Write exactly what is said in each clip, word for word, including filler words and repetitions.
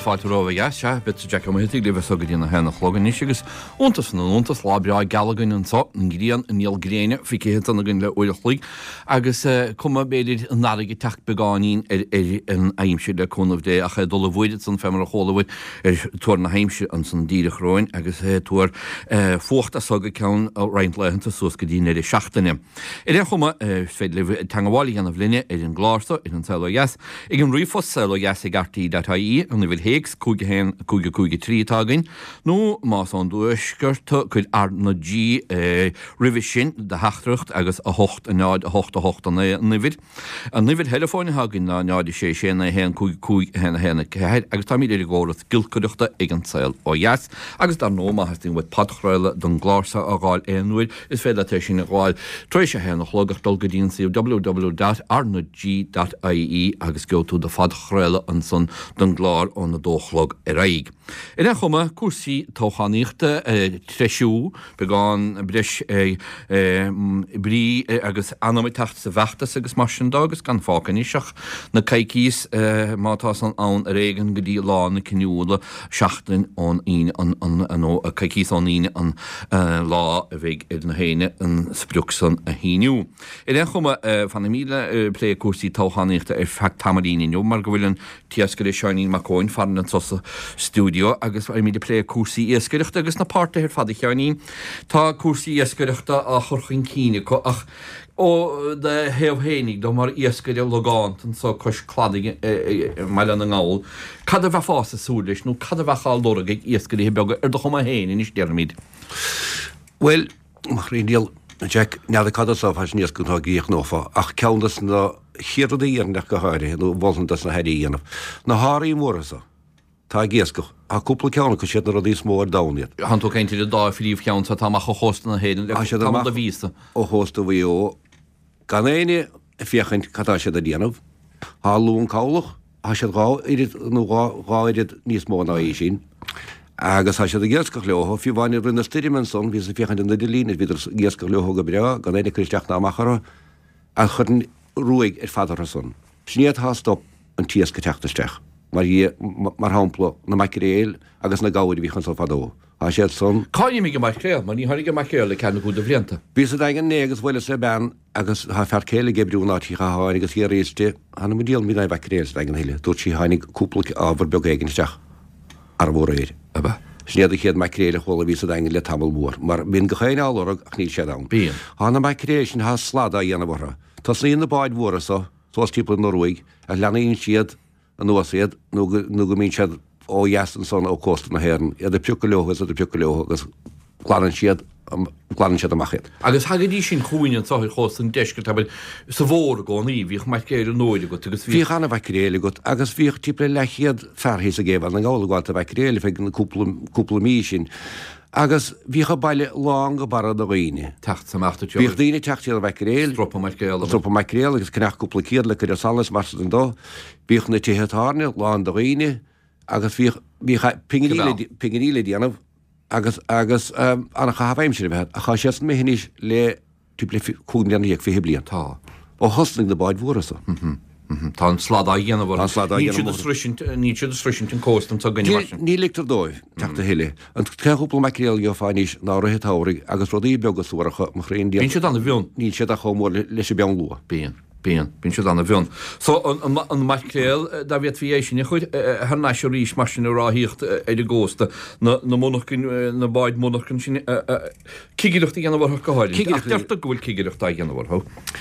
fáilteróha se bit Jack Mahití le bheits agad dína hena chlogan agus úntas na úntas lábreá galagan an sa an grían an níl gréine fi cé an gin le uile chlíg agus cuma béidir an náige techt begáín ar an aimimse le chunmh dé a chu dola bhide san femar a cholaid ar tuair na heimse an san díre chráin agus tuair fócht a saga ceann a reint lehananta sos go dtíine idir seachtainine. I ré chuma féidir le tangáí an a bhlinne ar an glásta ar an saolas ag an riomfos saolas i gartaí dataí an bhfuil héics cúige hen cúige cúige trí tágain nó más an dúisgurta chuid ar na G rih sin de heachtracht agus a hocht a náid a hocht a hocht an nihid. An nihid telefóin hagin na náid sé sé na hen cúige cúige hen hena ceid agus tá idir ggóras gilcuireachta ag an saoil ó dheas agus dar nóma hastín bhfuil padchráile don glása a gáil éonúid is féile te sin a gháil trééis sé hen chlógachtdul go dtíon sí w w w dot arnag dot I E agus go tú de fadchráile an son don glár ón na dóchlog a raig. In chuma cuasaí tóchaníochta treisiú beáin bris brí agus anam techt sa bheachtas agus mar sin dagus gan fácaníiseach na caicís mátá an ann a régan go dtí lá na cinúla seachtain ón íine an a caicís an íine an lá a bheith ar na héine an spruúsan a híniu. In chuma fanna míle lé cuasaí tóchaníochta ar fecht tamalíniu mar go bhfuil an tiascair seanín macóin fan an sosa stúdio agus ar míidir lé cuasaí iascaireachta agus na páirta ar fada cheanín tá cuasaí iascaireachta a chorchain cíine ach ó de heamhhénig do mar iascaire legáint an sa cos cladig meile an ngáil. Cad a bheith fása súlis nó cad a bheitchail dóra ag iascaire beaga ar do chuma héin is dearmid. Well, mar réal Jack nead a cadá has níos go tá gíoch nófa ach ceannas na chiadaí ar nach go háir nó bhnas na heirí dhéanamh. Na háirí mórasa tá géascoch a cúpla ceanna go siad na rodí mór dáiad. Han tú céint idir dá fríomh ceann sa tá a chósta na héidir le a vísa. Ó hósta bhí ó gan éine fiochaint catá siad a dhéanamh, há lún cálach a siad gá idir nó gáidir níos mó na é sin. Agus ha sé a géascach leoth fiú bhaine rinne stirimen son ví fiochan na dilín viidir géascach leoth go bre gan éine chuisteach na amachara a chun ruig ar fadar a son. Sníad há stop an tías go teachtaisteach mar mar hápla na macréil agus na gáid bhí chun sa fadó. Tá sé son Cáim mé go macréil, man ní tháinig go macréil le cena gúda bhlianta. Bhí a dagan négus bhfuil sé ben agus ha fer céile gebrúná tí chaáin agus hí réiste hanna díal mí bhréil dagan heile, dúirt sí hánig cúpla ábhar beag éigensteach ar bhór éir. Snéad a chéad macréile chola ví a dagan le tamil mór, mar bhín go chéine álarach ach ní sé dam. Bíon. Hána macréil sin há sláda dhéana bhra. Tás líon na báid mórasa, sós típla Norúig, a leanaíon siad an nuasaad nó go mín siad ó dheas an son ó cósta na héan, iad a piúca leogus a piúca leogus gláan siad gláan siad amachchéad. Agus hagadí sin chuoine an sáir chósta an deisgur tab sa bhór gáí bhíoh macréile nóide go agus bhí chana bhréile go agus bhíoh típla lechiad ferhís a géh an gáilháil a bhréile fe an cúpla mí sin. Agus bhícha bailile lán go bara do réine. Techt samachta Bhíh daoine teachtíal bhréil, Tropa macréile. Tropa macréil agus cnach cúpla céad le chuidir salas mar an dó, bhíoch na títhetáne lán do réine agus bhí pingaríile díanamh agus agus anna chahaimsir bheit a cha sé mé hinis le típla chuúndeanna ag fi blian tá. ó hosling de baid mhórasa. Tá an sládá dhéanamh Tá sládá dhéanamh. ní siad sruisiint an cóstam tá gine mar sin. Ní lictar dóibh teachta heile. An ceúpla macréil go fáinís nárathe táirigh agus rodí begus suaracha mo chréon Bíonn siad anna bhiún. Ní siad a chomór leis bean lua. Bíon. Bíon, bíonn siad anna bhiún. So an macréil da bhíad fi sin chuid ar neisio rís mar sin ráthíocht idir gcósta na monachcin na baid monachcin sin cigiireachta dhéanamh go háil. Deirta go bhfuil cigiireachta dhéanamh.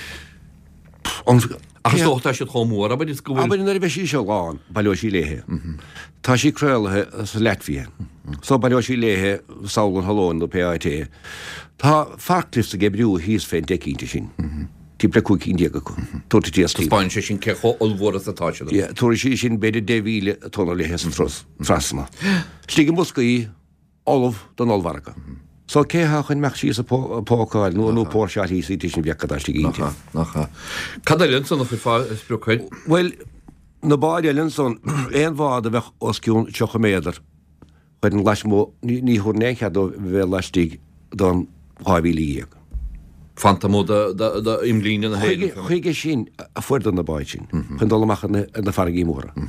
Agus dóchtá siad chomór, a is go Aber in er bheith sí seo gáin bailio sí léthe. Tá sí crealathe sa Latvia. So bailio sí léthe saolan halón do P I T. Tá farclifs a gebriú hís féin decínta sin. Típla cúig indiaga go. Tóta tí astí. Spáin sé sin cecho olhór a tá siad. Ja, tóra sí sin beidir déhíle tóna léthe san tros, frasna. Stígan buscaí olh don olhharcha. So cé chun meach sí a pócáil nó nó póirseí sí tí sin bheachcha tí ínte. Nach. Cad a linson nach fá spruúchaid? Well, na báide linson éon bhád a bheith osciún teocha méadar. Chuid an leis mó ní chuir néchead do bheith leistíigh don hábhílííag. Fanta mó imlíine na héile. Chuige sin a fuir an na báid sin, chun dul amach na fargaí móra.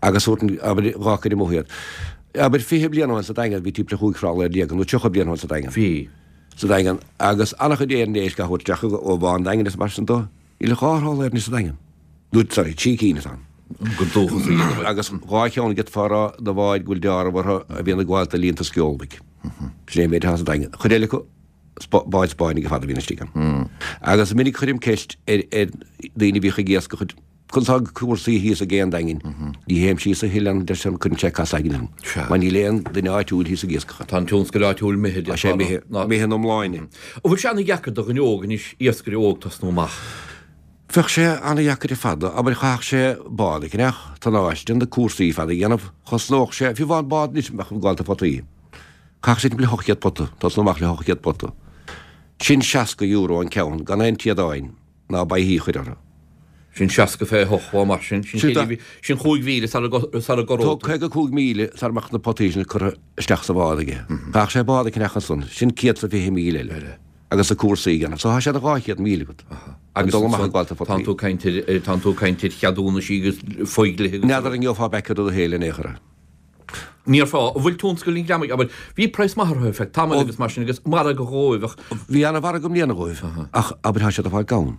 agus rácha i móhiad. Aber fi blian sa dagan ví típla chuúrá legan ú tucha blian sa dagan. Bhí. Sa dagan agus annach chu déan ééis go chuteach ó bháin dagan is mar dó, ile cháthá er ní sa dagan. Dút sarí tí cíine an. agus ráiteánna get fara do bháid ghfuil dearbhar a bhíonna gháilta líonnta sceolbaic. Sé méid has dagan. Churéile go báid spáinnig go fada bhína stígan. Agus minic chuirim ceist daoine bhícha géas go chud chutá cuasaí híos a géan dagin. Ní héim sí a hilan de sem chun check aigin. Man ní léon den áitiúil hí a géascha. Tá tún go áitiúil méid sé méhan omláine. ó bhfuil seanna gheachar do an ógan is iascarí ógtas nóach. Fech sé anna jacker i fada, aber chaach sé bád ik nech, tan áistin de cuasaí fada ghéanamh choslóch sé, fi bhád bád nís meach gáilta potaí. Chaach sé bli hochiad potta, tás nóach le hochiad potta. Sin seaca euro an ceann gan ein tiadáin ná ba hí chuidir. Sin seaca fé hochá mar sin sin chuig víle sar a goró. Tá chuig chuig míle sar meach na potíisna chu isteach sa bádaige. Chaach sé bád ik nechan sun, sin ciad sa fi míle le. Agus a cuasaí gan, so ha sé a gáchiad míle gut. Agus tú tú caiintir cheadúna sígus foiigla. Neadar an gheofá becha do héile néchara. Níor fá, bhfuil tún go lín gramig, aber bhí preis marthú fe tam agus mar sin agus mar a go róibh. Bhí anna bhar gom líana róibh, ach aber há sé a bháil gán.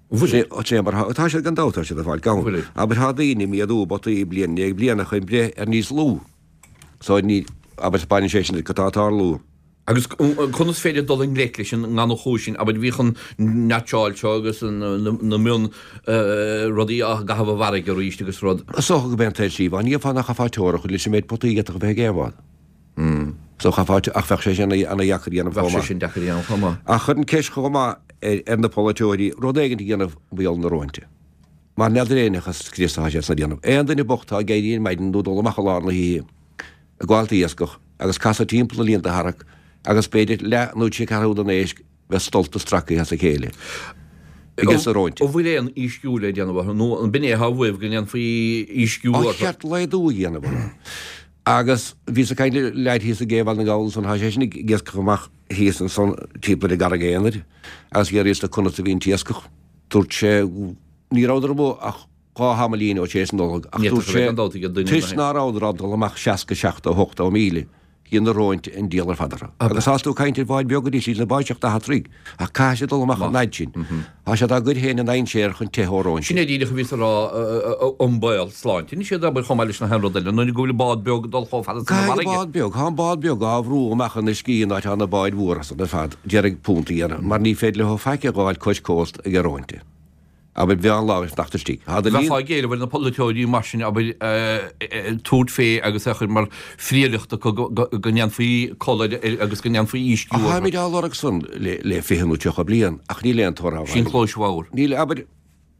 Tá sé gan dátar sé a bháil gán. Aber há daoine mí a dú bota í blian, ag blianana chuin bre ar níos lú. Sáid ní aber Spáin sé sin go tátá lú. Agus chunas féidir dul an léiclis an gan chúsin, aber bhí chun neteáilte agus na mion rodí a gahab bhharige ar íiste agus rud. So go ben teí bhain níomh fanna chaáteóra chu lei sé méid potaí a go bheith géhád. So chaáte ach feh sé anna jaachar dhéanam fá sin de dhéanam fá. A chun ceis chumá ar na polyteóí rodéigen dhéanamh bhíal na rointe. Mar neadréachchas críá sé na dhéanam. Éan duna bochtá géiríon maidin dú dul amachchaá na hí a gáilta íascoch agus casa timppla líonnta harach agus beidir le nó sé carúd an éis bheith stolta stracha has a chéile. Igus a roint. Ó bhfuil éon ísciúla déanamh nó an biné hahfuh go leon faoi ísciú. Cheart leidú dhéanamh. Agus bhí a caiile leid hí a géhil na gáil san há sé sinna ggéascach híos an son típla de gar a géanaid, agus ggé rééis a chuna a bhíon tíascach. Dúirt sé níráidir bh ach cá hamalín ó sé an dóg. Tus náráidirrádal amach seaca seachta hochta ó míle. Hí na roint in díalar fadara. Agus sáú caiintir bháid begadí sí le báideach a hatrí a caiise dul amach naid sin. Tá sé a go héna nain séir chun teóráin. Sinna díide ví rá ombail sláint. Ní sé b chomáiles na henrodile, nu goúil bád beag dul chofa. Bád beag, há bád beag á bhrú amachchan na scíon áit anna báid bhras na fad dearag púntaíar, mar ní féad le ho feice gáil cois cóst a gróinte. Aber bhí an láir nachtatí. Bhá géile bhfuil na polyteóí mar sin túd fé agus chur mar fríochtta gnean faoí choid agus gnean faoí ísciú. Tá mí áach sun le féhanú teocha blion ach ní leon torá. Sin chlóishháir. Níle aber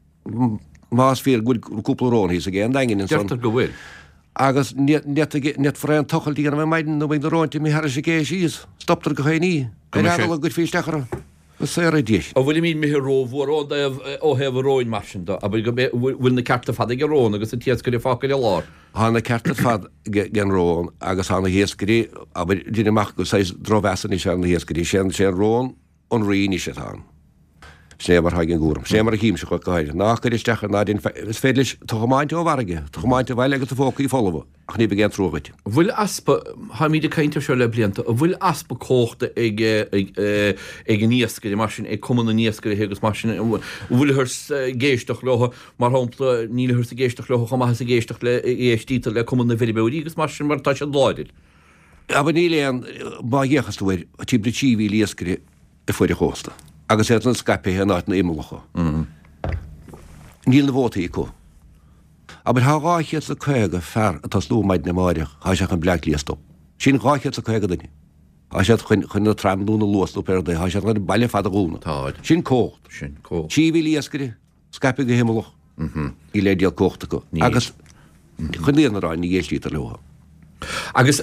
más fé gúil cúplarón hí a gé an dagin in san. Go bhfuil. Agus net fre an tochailtí an bh maidin nó bh do roiinte mí har sé gé síos. Stoptar go chéí. Go go fístechar. sé a díis. A bhfuil mín miróhór ó heh roiin marsinta, a bhfuil na carta fad ag rón agus a tías go fácail le lár. Hána carta fad gen rón agus hána héascarí a duineach go sé drohesan í se na héascarí sé sé rón an rií sé tá. sé mar hagen gúm. sé mar a hím se go goáir. Nach go isteach ná is féidir tuchamáinte ó bharige, tuchamáinte bhile agus a fóca í fólah, ach ní begén trúgaid. Bhfuil aspa ha mí de caiinte se le blianta, a bhfuil aspa cóchta ag ag níoscaí mar sin ag cumna níoscaí hégus mar sin bhfuil thus géisteach leha mar hápla níle thus a géisteach leha chumá a géisteach le éistíta le cumna bheirbeirí agus mar sin mar tá se láidir. A níle an ba dhéchasúir a tí bretíhí líoscaí i fuidir chósta. Agus é an scape hé náit na imimelacha. Níl na bhótaí có. Aber há gáichead a chuige fear atá slú maid na máireach, há seach an bleach líastop. Sin gáichead a chuige duine. Há sé chun chun na tramúna luasú per dé, há sé an bailile fad a gúna. Sin cócht. Sin cócht. Tíhí líascaí, scape go himimelach. Í le díal cóchta go. Agus chunéan ráin ní éistítar leha. Agus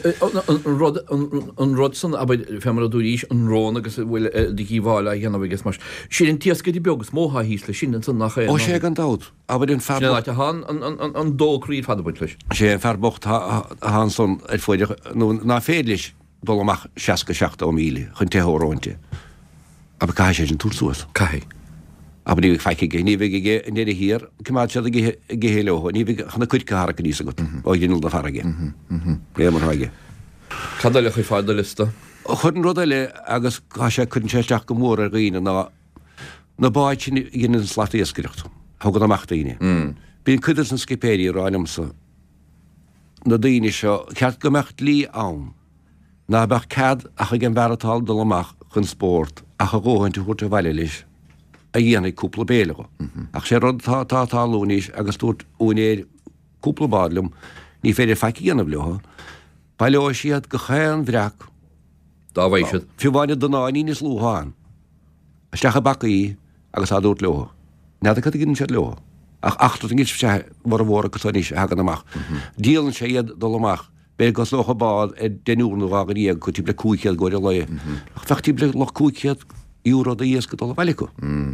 an rod san a femar a dúís an rón agus bhfuil díhíháil a dhéanamh agus mar. Sin an tíasca dí begus mótha híos le sin san nach. Ó sé an dát, aber den fer an dóríí fadabuint leis. sé ferbocht há son ar foiidir ná féadlis dul amach seaca seachta ó míle chun teóráinte. Aber cai sé an túsúas. Cai. Aber ní feici gé ní ige in déidir hir cumá se géhéileo, ní chuna chuid go harcha níos agat ó dhéanal na farige. Ré mar haige. Cadile chu fáid lista? Chn rudaile agus cá sé chun séisteach go mór a riine ná na báid sin gin slata éascairecht, thugad amachtaíine. Bíon chuidir an scipéí ráinamsa na daoine seo ceart go mecht lí ann, ná bach cad a chu gin bheratáil dul amach chun spórt a chu ggóhaint chuirte bhaile leis a dhéananig cúpla béile go. Ach sé rud tá tá lúníos agus tút únéir cúpla bádlum ní féidir feici dhéanamh leha, ba leo siad go chéan bhreach Dá bhaid siad. fiúháine do náí níos lúháin. Isteach a bacaí agus á dút leha. Nada chu ginn siad leha. Ach achtar an gis sé mar a bhór go níos hagan amach. Díalann sé iad dul amach. Bé go locha bád e denúnú agan íag chu tíbla cúicead goir a le. Ach fecht tíbla le cúicead euro a dhéas go dul bhaileú.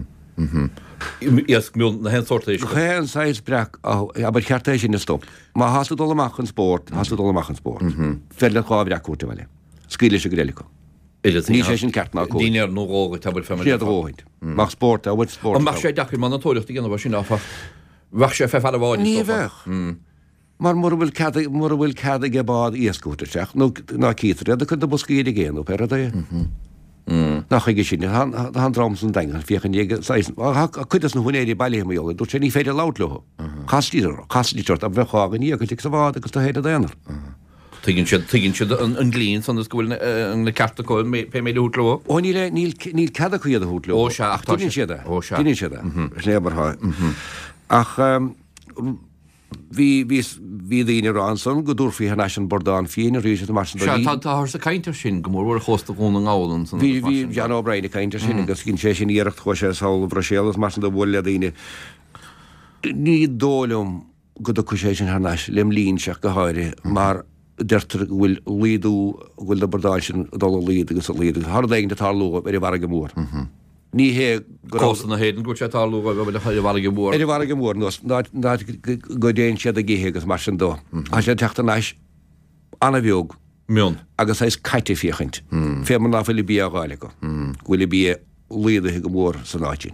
Iasc mún na hen sorta is. Chéan sais brec aber cheartéis sin na stop. Má hasú dul amach an sport, hasú dul amach an sport. Felle chá bhreach cuairta bhile. Scuile sé gorélico. Ní sé sin ceart ná có. Díine ar nórága tabal fe. Siad róhaint. Mach sport a bhfuil sport. An mar sé dachir man natóireachta gana bhar sin áfa. Bhar sé fe fad a bháid. Ní bheith. Mar mar bhfuil cad mar bhfuil cad ige bád íascúteach nó ná cítar a chun do buscíad a géanú per a dé. Nach ige sin han dram san dengan fiochan chuidas na hunnéirí bailíime jola, dú sé ní féidir láutleho. Chaslíidir chaslíteart a bheitchagan í go tí sa bhád agus tá héad a déanaar. Tuiginn siad tuiginn siad an glín san gohfuil na carta có pe méid útló. Ó ní le níl cad a chuiad a hútló. Ó se ach Tuiginn siad. Ó se. Tuiginn siad. Snébartha. Ach hí hí daoine ránsan go dúr fao hanas an bordán fion a ríise mar Se tá sa caiintear sin go mór chosta gún an gálan. Bhí hí Jean O'Brien caiintear sin agus cinn sé sin íirecht chu sé sála Brasélas mar do bhfuil a daoine. Ní dólam go do sé sin hanas lim lín seach go háire mar deirtar bhfuil líadú bhfuil de bordáil sin dul líad agus a líad. Har d éige tá luga ar i bhar go mór. Ní hé Costa na héan go sé tá luga bhfuil a bhar go mór. Ar i bhar go mór ná go déon siad a ggéthe agus mar sin dó. A sé teachta náis anna bheog Mion. agus éis caiite fiochaint. Fé man ná bhfuil bí a gáile go. Bhfuil bí líadathe go mór san áitin.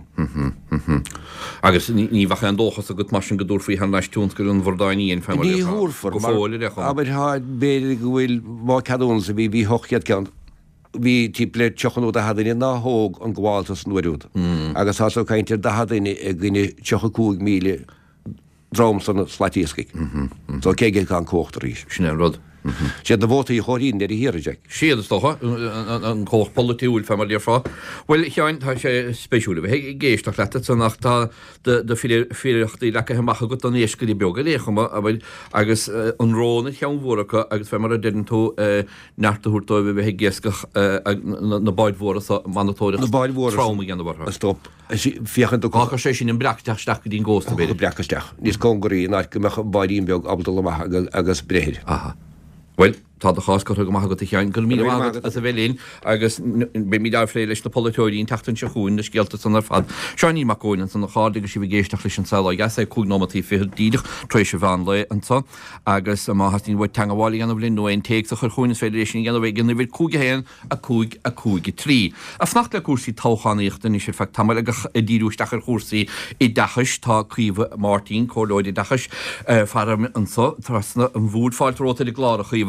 Agus ní bhacha an dóchas a go mar sin go dúr faoi hanas tún go an bhordáí on fe. Ní húrfar aber há béidir go bhfuil má cadún sa bhí bhí hochiad cean hí típle teochanú a hadaine ná hóg an gháiltas nuirúd. Agus há caiintear da hadaine ag gine teocha cúig míle drám san slatíiscic. Tá céige an cóchtar ríis. Sinna rud. sé na bhóta í choín ar híireide. Siad stocha an cóch polúil fe mar fá. Well cheáin tá sé spéisiúla bheith géisteach leta san nach tá de fíochttaí lecha heachcha go an éiscaí beag léchama a bhfuil agus an róna chean mhracha agus fe mar a den tú neartaúirtáibh bheith géascach na baidhóra manatóir trauma gan bhar. Stop. Fiochan do Cá sé sin an breachteach dín ggósta be breachaisteach. Níos congurí ná go mecha baidín beag abdul agus bréir. Aha. Well, tá a chás go go go teáin go mí a bhelín agus be mí dáflé leis na polúín tetan se chuún na scialta san ar fad. Seaní macóin san na chádagus si bh géisteach leis an saola gas é cúgnomatí fi díidir trééis se bhean le antá agus má hastín bhid te bháí an bblin nó ein teag a chu chuún féidiréis gan bh gan bhid cúga héan a cúig a cúigi trí. A fnacht le cuasí táchaíochtta ní sé fe tam a díúisteachar chósaí i dachas tá cuomh Martin códóid i dachas far ansá trasna an bhúdfáiltróta i glá a chuomh.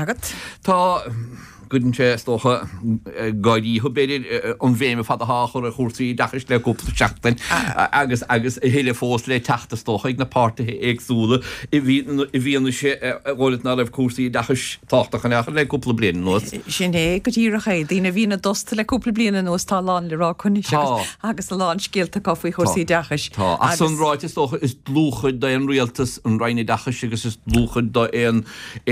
Tá godan sé tócha gaidí thubéidir an bhéime fad a háchar a chósaí dachas le cúpla seachtain agus agus héile fós le teachta tócha ag napáirtathe agsúla i bhíonna sé bhil ná raibh cuasaí dachas táchtachan achar le cúpla bliana nuas. Sin é go dtíracha dtína bhína dosta le cúpla bliana nuas tá lán le rá chuní agus a lán scéalta cofaí chósaí dachas. Tá a san ráite tócha is blúcha da an rialtas an reinine dachas agus is blúcha da an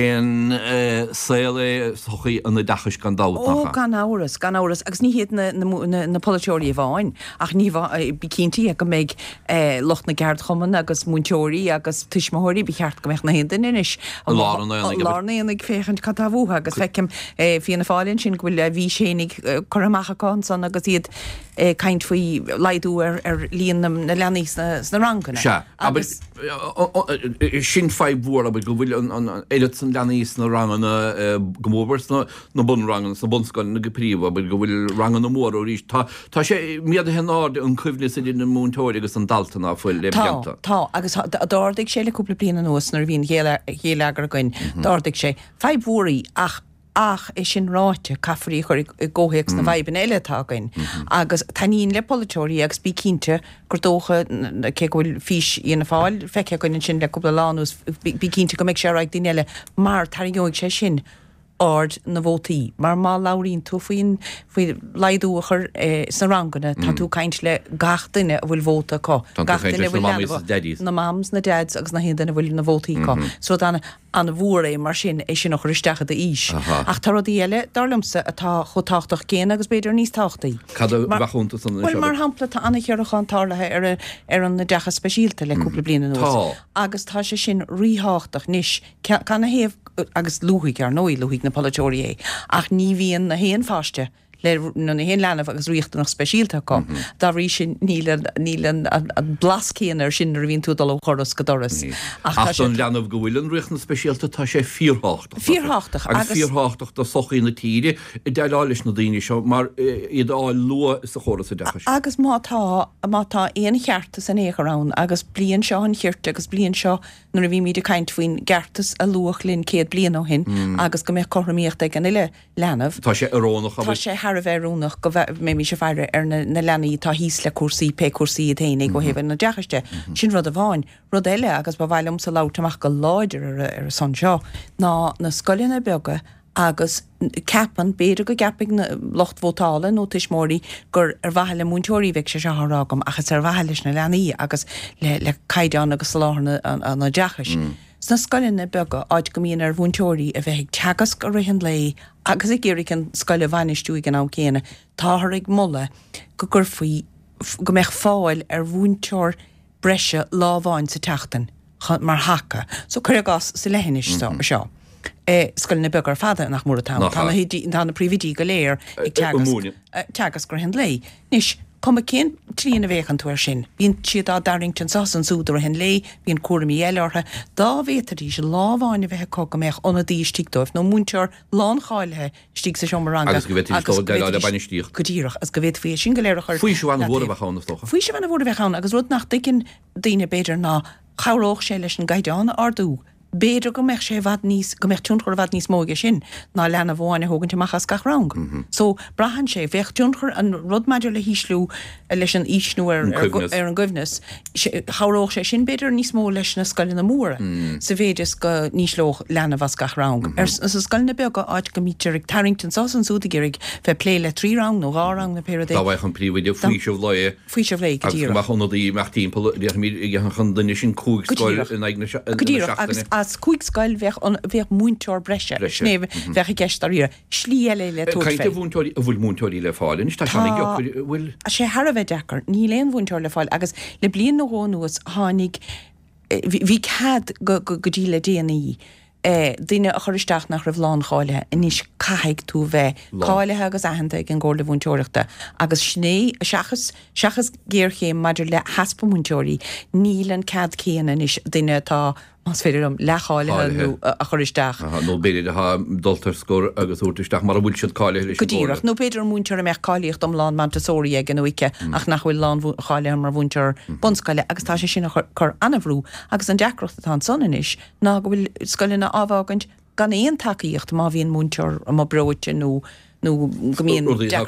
saola sochaí an dachas gan dá. Ó gan áras gan áras agus ní héad na politeorí bháin ach ní bicíntaí go méid locht na geart chuman agus múteorí agus tuismóirí be cheart go meich na héan inis lánaíonnig féchant catabhútha agus fecem fianna fáilinn sin bhfuil a bhí sénig choramachchaán san agus iad caiint faoi leidú ar líon na leanís na ranganna. Se sin feibhór a go bhfuil éile san leanís na ranganna gomóbars na bun rangan sa bunscoil na go príomh, go bhfuil rangan na mór ó rís. Tá sé miad a henáde an cuimhne sa dine múntóir agus an daltainna foiil le Tá, tá, agus dáirdigh sé le cúpla bliana nuas nar bhíon héalagar goin, dáirdigh sé feibhúirí ach ach é sin ráite cafarí chuir ggóhéics na bhaibban eiletágain. Agus tanín le polaitóirí agus bí cínte gur dócha cé bhfuil fís íana fáil feice goin sin le cúpla lánús bí cínte go meid sé raig daine eile mar taríoigh sé sin ard na bhótaí. Mar má laurín tú faoin faoi leidúachar sa rangana tá tú caint le gach duine a bhfuil bhóta có. Gach duine bhfuil na mams na dads agus na héanana bhfuil na bhótaí có. So dána an bhór é mar sin é sin nach risteach a ís. Ach tá rodí eile darlamsa atá chotáchtach céan agus beidir níos táchtaí. Cad bhachúnta san Bhfuil mar hampla tá anna chearachán tálathe ar ar an na decha speisialta le cúpla bliana nuas. Agus tá sé sin ríháchtach níos canna héamh agus luigh ar nóí luigh na polaitóirí é. Ach ní bhíon na héan fáiste le na héon lenah agus riochtta nach speisialta com. Dá rí sin nílan an blascéan ar sin ar bhíon tú dal ó choras go doras. Ach an leanamh go bhfuil an riocht na speisialta tá sé fíorthachtach. Fíorthachtach agus fíorthachtach do sochaí na tíre i d deáilis na daoine seo mar iad á lua sa choras a decha. Agus mátá mátá éon cheartas san écharrán agus blion seo an cheirte agus blion seo nuair a bhí míad a caint faoin geartas a luach linn céad blian ó hin agus go méh choramíocht ag an ile lenamh. Tá sé arónach Tá sé har a bheitúnach go bheith mé mí se fearre ar na lenaí tá híos le cuasaí pe cuasaí a déine go hebh na dechaiste. Sin rud a bháin rud eile agus ba bhhailm sa látamach go láidir ar a san seo ná na scoilena bega agus capan beidir go gapig na lochtvótála nó tuismóí gur ar bhaile múntóirí bheith sé serágam agus ar bhailes na lenaí agus le le caiideán agus lána an na dechas. Sna scoilena bega áid go míon ar bhúntóirí a bheith teagas go rihan lei agus i ggéirigh an scoile bhainistúig an á céine táthraigh mulle go gur faoi go meich fáil ar bhúntóir breise lábháin sa teachtain mar hacha. So chuir gas sa lehanis seo. Scoilna begar fada nach mór atá. Tá na prívidí go léir ag teagas gur hen lei. Nis Come cén trína bhéchan tú ar sin. Bhín siad á Darrington Sasan súdar a hen lei, bhín cuaramí eileartha, dá bhétarí se lábháin a bheith có go meach anna dí stíigdóibh nó múntear lán cháilethe stíigh sa seomar agus go bheith le banistíoch. Go dtíireach agus go bheith fé sin go léirechar. Fuoi se bhna bhór a bheitchána stocha. Fuoi se bhna bhór a bheitchána agus rud nach dicin daoine beidir ná charóch sé leis an gaiideána ardú. Beidir go meich sé bhd níos go meich túnchar bhd níos móige sin ná lena bháinna thugann teachchas gach rang. So brahan sé bheith túnchar an rudmaidir le híslú leis an ísnú ar an goibhnas charóch sé sin beidir níos mó leis na scoilna móra sa bhéidir go níoslóch lena bhas gach rang. Ar sa scoilna beag go áid go mítear Tarrington Sasan súda géirigh bheith plé le trí rang nó gá rang na péradé. Tá bhaith an príomhide faoi seo bhlaie. Faoi seo bhlaie go dtír. Agus chunadaí meach timppla mí chun duine sin cúig scoil in ag na as cuig scoil bheith bheith múnteir breise snéh bheith gceist ar ire slí eile le tú Cainte bhúntóirí a bhfuil múntóirí le fáil tá bhfuil a sé har a bheith dechar ní léon bhúnteir le fáil agus le blion nó nóas tháinig bhí cad go go dtí le déanaí duine a choristeach nach raibh lán cháilethe in níos caiigh tú bheith cháilethe agus ahananta ag an ggóla bhúnteoireachta agus sné seachas seachas géirché maidir le haspa múnteoirí nílan cad céan is duine tá Mas féidir am leáilethe a choristeach. nó beidir ha dultar scór agus úirteach mar a bhúil siad cáile leis. Godíireach nó beidir múntear a meach cáíocht am lán Montessori ag an uice ach nach bhfuil lán cháile mar bhúntear bonscoile agus tá sé sin chur anamhrú agus an deacrocht atá sonan is ná go bhfuil scoilena ábhágant gan éon takeíocht má bhíon múntear a má breite nó nó gomíon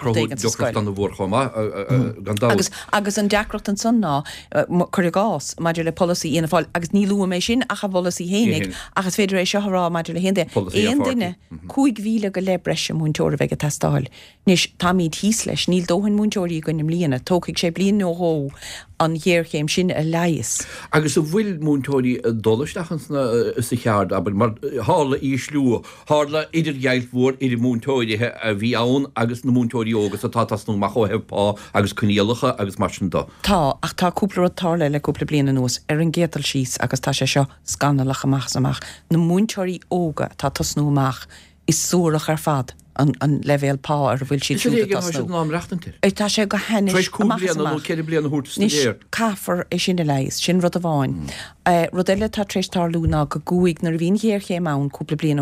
agus agus an deacrocht an son ná chuir gás maidir le policy íana fáil agus ní lua mé sin a cha policy hénig agus féidir éis seorá maidir le hénde éon duine chuig bhíle go le breise múnteir bheith a testáil. Nis tá míad híos leis níl dóhann múnteoirí gonim líana tóigh sé blion nóó an dhéirchéim sin a leias. Agus a bhfuil múntóirí dolasteachchans sa cheard aber mar hála í slú hála idir geilhór idir múntóirithe a bhí ann agus na múntóirí ógus atá tasnú mar chohebpá agus cuníalacha agus mar sin dó. Tá ach tá cúpla tála le cúpla bliana nús ar an gétal síos agus tá sé seo scanalach amach amach na múntóirí óga tá tasnúach is súrach ar fad. An, an levéal pá ar bhfuil si tá sé go henis Caafar é sin leis sin rud a bháin. Rud eile tá trééis tarlúna go gúig nar bhín héir ché mán cúpla blian ó hin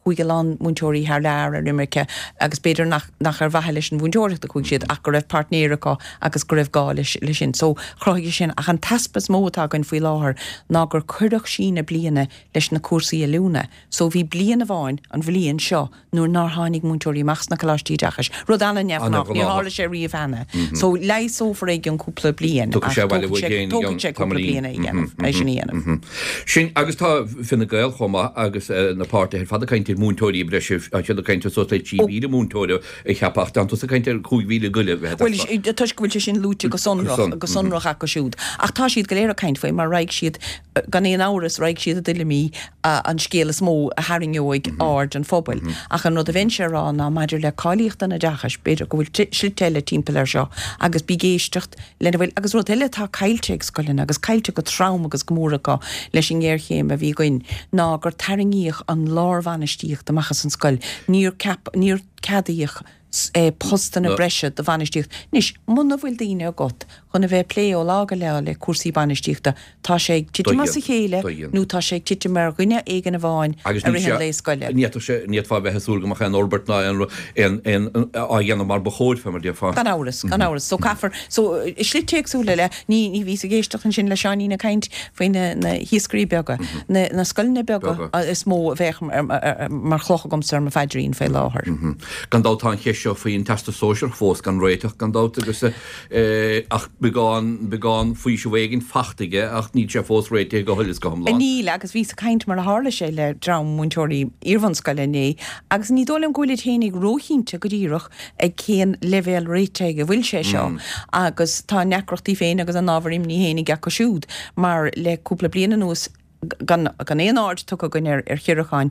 chuigeán mútóirí haar leir an Amerika agus beidir nach nach ar bhaile an búntóirta chuig siad ach go raibh partnéraá agus go raibh gá lei sin. So chroige sin ach an taspas mótá an faoi láthair ná gur chuireach sína bliana leis na cuasaí a lúna. So bhí bliana bháin an bhlíonn seo nuair ná tháinig mútóirí machs na choláistí deachas. Rud anna neamhnach ní hála sé riomh hena. So lei sófar ag an cúpla blian. Tugadh sé bhaile bhfuil géin Tugadh sé cúpla bliana i dhéanamh éis sin dhéanamh. Sin agus tá finna gail chuma agus napáirta ar fada caiintear múntóirí breisih a tead caiinte so le tí bhíle múntóide i cheapach an tusa caiintear chuig bhíle guile bheit. Well tuis go bhfuil sin lúte go sonrach go sonrach a go siúd. Ach tá siad go léir a caiint faoi mar raig siad gan éon áras raig siad a duile mí an scéal smó a haringóig áard an fóbail. Ach an rud a bhain sé rá ná maidir le cáíocht an a deachas beidir go bhfuil silteile timppla ar seo agus bí géistecht lena bhfuil agus rud eile tá caiilte scoilin agus caiilte go trám agus gomórraá leis an ggéirchéim a bhí goin ná gur taringíoch an lábhanistíocht amachchas an scoil níor cap níor cadaíoch postan a breise do bhanistíocht. Nis muna bhfuil daine a got chun a bheith lé ó lága le le cuasaí banistíochta tá sé tiite mas a chéile nó tá sé tiite mar gine éigen a bháin a rihan lé scoile. Níiad fá bheith súlgamach an Albert ná an a dhéanam mar bechóid fe mar dé fá. Gan áras gan áras so caafar so is slit teagsúla le ní ní ví a géisteach an sin le seaní na caint faoine na híoscrí beaga na scoilna beaga is mó bheith mar chlocha gom ser a feidirín fé láthair. Gan dátá seo faoin testa sóisiir fós gan réiteach gan dáta agus ach begáin begáin faoi se bhégin fachtaige ach ní sé fós réite go thulas go lá. Níl agus ví a caiint mar a hála sé le dram mútóirí íorhanscoile né agus ní dólam goúla ténig roihínte go díireach ag céan levéil réiteige bhfuil sé seo agus tá necrochttaí féin agus an ábharim ní hénig a go siúd mar le cúpla bliana nús gan éon áard tu go gon ar chiireáin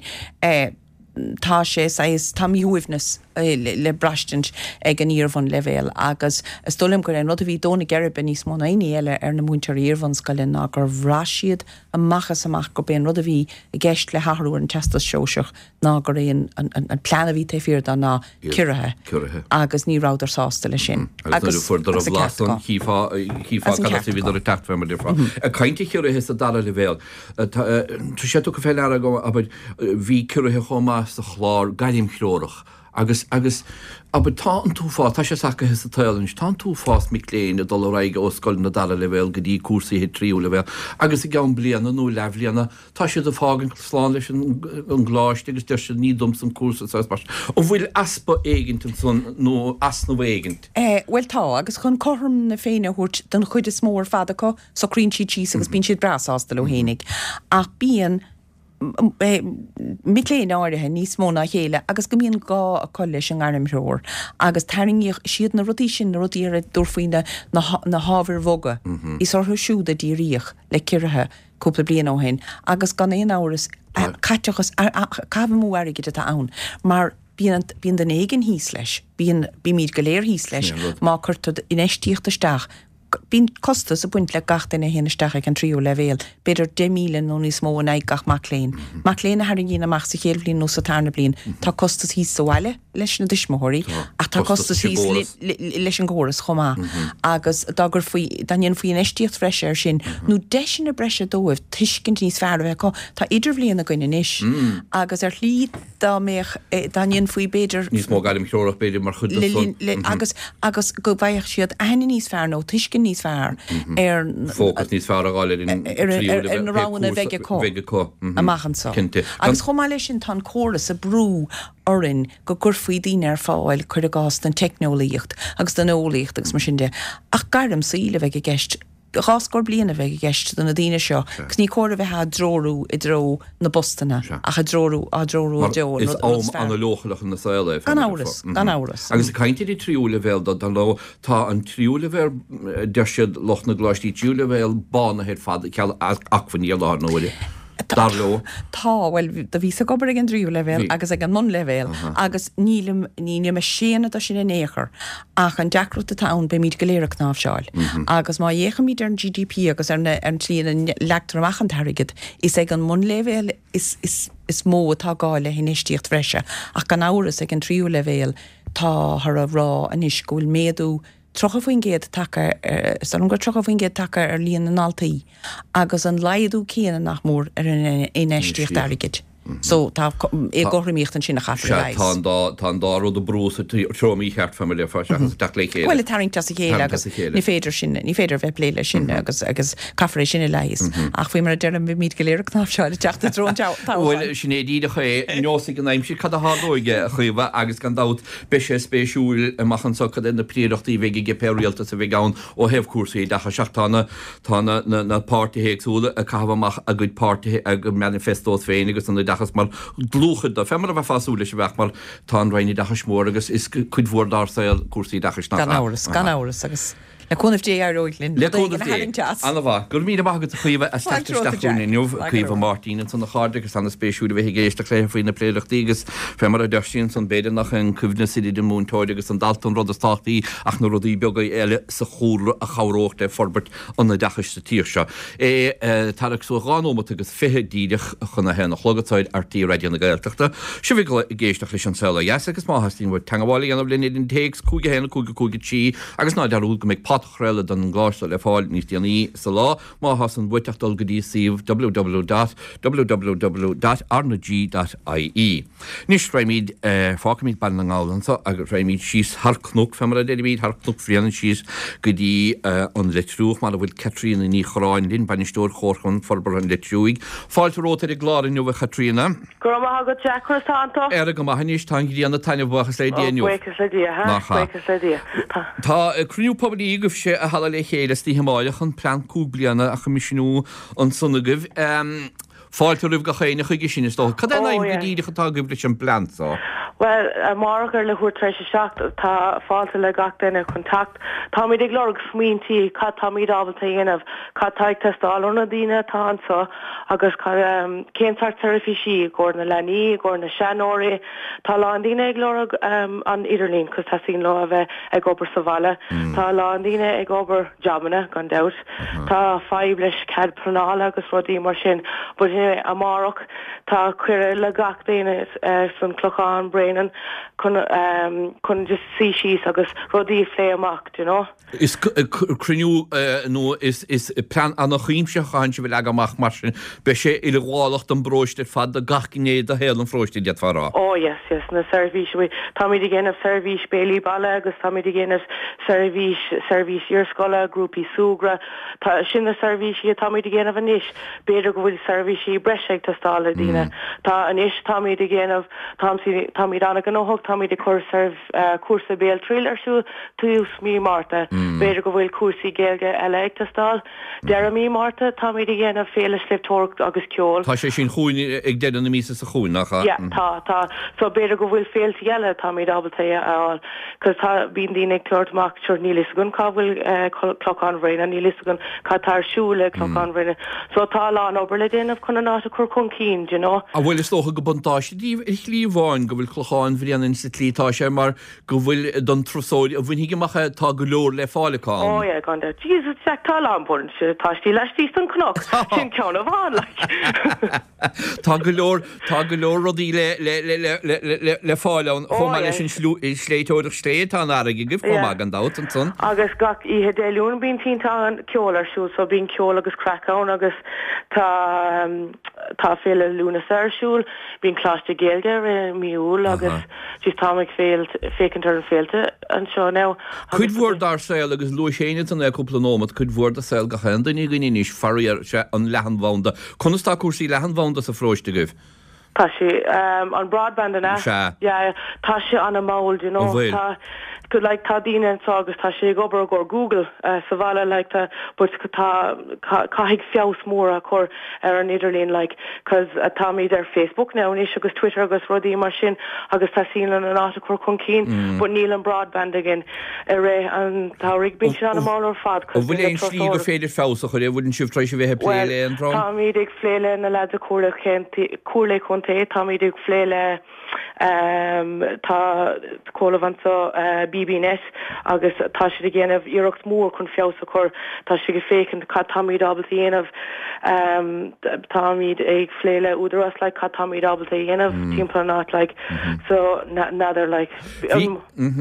tá sé sais tamíhuiimhnas le brastint ag an íorhan levéil agus stolim gur an rud a bhí dóna geirbe níos mó aine eile ar na múntar íorhan scoile ná gur bhráisiad a machchas amach go ben rud a bhí i gceist le hathú an testas seoiseach ná gur éon an plan a bhí té fíor dan ná cuirithe agus ní ráidir sásta le sin. Agus fuidir a bhláán chiá bhíidir a techtfeimar dé frá. A caiinte cuirithe a dara levéil. Tu sé go féile a go bhí cuirithe chomá sa chlár gaiim chlórach. agus agus aber tá an túfá tá sé sacha his a talins tá túfás mi léin a dul raige oscoil na dala level go dí cuasaí hé tríú level agus i gan bliana nó lehbliana tá sé do fágan sláán leis an gláiste agus de sé nídum san cuasa ó bhfuil aspa éigent san nó as nó éigent. Well tá agus chun chom na féine thuirt den chuid is mór fadaá so crin si tí agus bín siad brasástal ó hénig ach bíon mitléin áirithe níos móna chéile agus go míon gá a coile an garmthóir agus taringíoch siad na rudí sin na rudíar dúrfaoine na hábhar bhoga is orthu siúda dí riach le ciirithe cúpla blian ó hen agus gan éon áras caiteachas cabh mú aige a ann mar bíon den éigen híos leis bíon bí míad go léir híos leis má chuirtad inéistíochttasteach bín costas a buint le gatainna héanaisteach ag an tríú levéil, beidir de míle nó níos mó an ag gach macléin. Macléin a haring gína amach sa chéal blin nó sa tarna blin, tá costas híos soáile leis na dismóirí, a tá costas híos leis an ggóras chomá. Agus dagur faoi daon faoin éistíocht freise ar sin, nó deisina breise dóibh tuiscint níos fearr bheith tá idir bblion a gine níis. Agus ar hlí dá méoch daon faoi beidir níos mó gaiim chlórach beidir mar chud agus agus go bhaoch siad aine níos fearr nó tuiscin níos fearr ar fócas níos fearr aáile ar na rána bheige có amachchan sa. Agus chomá lei sin tá córas a brú orin go gur faoi dtíine ar fáil chuir a gás den technolíocht agus den ólíocht agus mar sin de ach garm sa íle bheith a gceist Ráscór bliana bheith gceist don na dtíine seo, cos ní cóir a bheith ha drórú i dró na bostanna a cha drórú a drórú a deol. Is ám an lochalach na saoile. Gan áras, gan áras. Agus caiintear í tríúla bhéil dan lo tá an tríúla bhéir deisiad loch na gláistí tríúla bhéil bána héir fad ceall achfaní a lá nóide. Tá well da ví a gobar an dríú levéil agus ag an non levéil agus nílim níine me séna a sin éair ach an deacrút a tán be míid goléireach náfseáil agus má dhécha míid ar an G D P agus ar an trían letar amachchan tarigid is ag an mon levéil is is is mó atá gáile hinistíocht freise ach gan áras ag an tríú levéil tá thar a rá an iscúil méadú trocha faoin géad take san gur trocha faoin géad take ar líon an altaí agus an laidú céana nach mór ar an éistíocht airigid. So tá é gohrimíocht an sin nach chafa. Tá dá rud a brús tromí cheart famili fa le chéile. Well taring tas chéile agus ní féidir sin ní féidir bheith léile sin agus agus caé sinna leis ach bhí mar dearm bhí míad go léir ná seáil teachta trón Bhfuil sinné dí a ché nóí an aimim si cad háóige a chuomh agus gan dat be sé spéisiúil machchan so in na príochttaí bhéige ge peíalta sa bhíáin ó hebh cuasaí decha seachtainna tána na pártahéagsúla a cabhamach a good pártathe a go manifestós féin agus an dechas mar glúchad a femar a bheith fáúla se bheith mar tá reinine decha smór agus is chud bhór dásail cuasaí dechas ná. Gan áras gan áras agus. Leúnmhtí aróiglinn le Anna bh gur mí agad a chuomh a staúinniuh chuomh Martíine san na cháde agus anna spéisiúla bheith géiste léir faoin na pléireachtígus femar a deisiín san beidir nach an cuimhne si de múntáide agus an dalton rud atáchtaí ach nó rudí beag eile sa chóla a charócht é forbert an na dechaiste tíir se. É tarach sú gáómat agus fithe díideach chuna hena chlogatáid artí réidirna gailteachta, si bhí géisteach leis an saola yes agus máthastín bhfuil teháil anmh linn in takes cúige héna cúga cúga tí agus ná dearú go méid patchréile don gláiste le fáil níos déanaí sa lá má has an bhuiteachtal go dtí síomh w w w dot w w w dot arnag dot I E. Nis réimid fácamíd ban an gálansa agus réimid síos harcnúg femara déimid harcnúg frianan síos go dtí an letrúch mar a bhfuil Catrína ní choráin linn banistóir chórchan forbar an letrúig. Fáilte róta i gláin nuh Catrína. Go agad Jack Santo. Er go haníos tan í anna taine bhchas le déanú. Tá cruú poblí goh sé a hala le chéile tí hamáileach an plan cúblianana a chomisisiú an sunnagah. Fáilte rih go chéine chuige sin istá. Cad éim go díide chatá gobli an plantá. Well, margar le chuir treise seach tá fáilte le gach denna contact. Tá mí ag lorg smíntí cad tá míad ábalta dhéanamh cad taid testáilna díine tása agus céimtar tarifisí gcóir na lení, gcóir na seanóirí, tá lá an díine ag lorg an Idirlín cos tá sin lá a bheith ag obair sa bhaile. Tá lá an díine ag obair jamanna gan dat. Tá fáib leis cad planála agus rodí mar sin, bud a marach tá cuire le gach daine san clochán Brennan chun just sí síos agus rodí lé amach, you know? Is cruniú nó is plan an chuimse chain se bhfuil agamach mar sin be sé ile ghálacht an bróiste fad a gachcinnéad a héal an fróiste diaad farrá. Oh yes, yes, na servís tá mí ggéanamh servís Bailey balle agus tá mí ggéanamh servís servís iirscola grúpi súgra tá sin na servíí tá mí ggéanamh an isis beidir go bhfuil servíí breseig tastála díine tá an isis tá mí ggéanamh tá mí anna gan óthg tá mí de chur serv cuasa béal trilarsú túús mí Marta beidir go bhfuil cuasaí géalge eile ag tastáil dear mí Marta tá mí ggéanamh féle sliptócht agus ceol. Tá sé sin chuin ag déan na mísa sa chuin nach. Ja tá tá so beidir go bhfuil féil eile tá mí ábalta aáil cos tá bíon dína clúirtach tuair nílis gon cá bhfuil clochán bhréine nílis gon cá tarsúla clochán bhréine so tá lá an obair le déanamh chuna ná a chur chun cín, you know. A bhfuil is tócha go buntáisi dí líomháin go bhfuil clochán bhríanann sa tlítá sé mar go bhfuil don trosóid a bhain hiigeachcha tá go leor le fálaán. Oh yeah, gan de Jesus Jack tá lámborn se tátí leis tí an knoch sin ceanna bháin le. Tá go leor tá go leor rodí le le le le le fáileán chumá leis sin sléitóidir sléad an aige go fá an dat an son. Agus gach ihe déún bín tínta an ceolar siú so bín ceol agus crackáin agus tá tá féle lúna sarsúl bín chláiste géalge miúil agus just táig félt fécintar an félte an seo ná. Cuid bhór dar saoil agus lu chéine an éúpla nómat chud bhór a saoil go hen í gine níos farir se an lehanhánda. Chunastá cuasí lehanhánda sa fróiste goibh. Tá sé an broadband an tá sé an a máil, you know. Could like tá díine an agus tá sé gobar go Google uh, sa bhile like tá but tá caigh fios mór a chur ar an Idirlín like cos uh, tá míad ar Facebook now níos agus Twitter agus rodí mar sin agus tá sín an an áta chur chun cín but níl an broadband again ar ré an tá rig bin an am ar fad cos bhfuil éon slí go féidir fás a chuir bhfuil siú treéis bheitthe pléile an rá. Tá míad ag phléile na lead a cuala cuala chun té tá míad ag phléile um, tá cóla van so uh, B B net agus tá si géanamh iirecht mór chun fiása chur tá si go fécinn cá tamí dábalta dhéanamh um, támíd ag phléile údarras le cá tamí dábalta dhéanamh timppla ná like so nadir like um,